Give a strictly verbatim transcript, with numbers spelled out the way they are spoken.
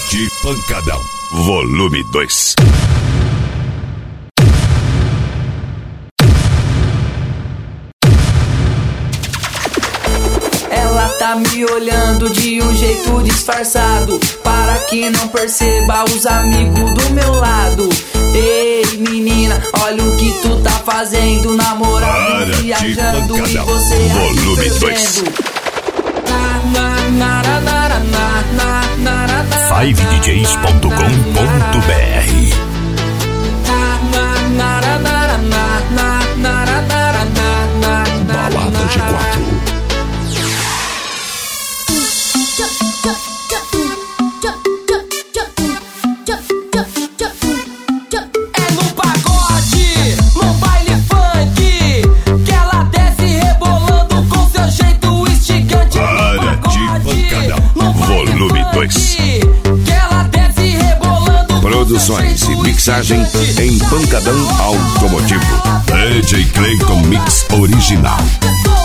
de Pancadão, volume dois. Ela tá me olhando de um jeito disfarçado, para que não perceba os amigos do meu lado. Ei menina, olha o que tu tá fazendo, namorando, viajando e você volume dois. five d js ponto com ponto b r Balada G quatro. Produções e mixagem em Pancadão Automotivo. D J Clayton Mix Original.